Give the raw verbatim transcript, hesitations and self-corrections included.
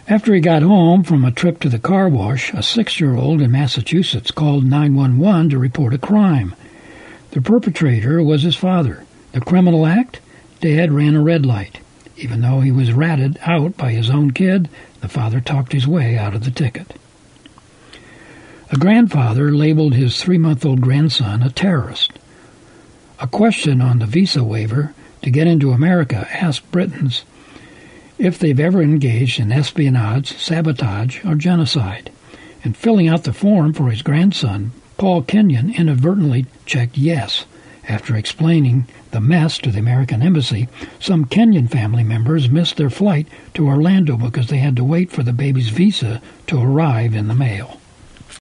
After he got home from a trip to the car wash, a six-year-old in Massachusetts called nine one one to report a crime. The perpetrator was his father. The criminal act? Dad ran a red light. Even though he was ratted out by his own kid, the father talked his way out of the ticket. A grandfather labeled his three-month-old grandson a terrorist. A question on the visa waiver to get into America asked Britons if they've ever engaged in espionage, sabotage, or genocide. In filling out the form for his grandson, Paul Kenyon inadvertently checked yes. After explaining the mess to the American embassy, some Kenyon family members missed their flight to Orlando because they had to wait for the baby's visa to arrive in the mail.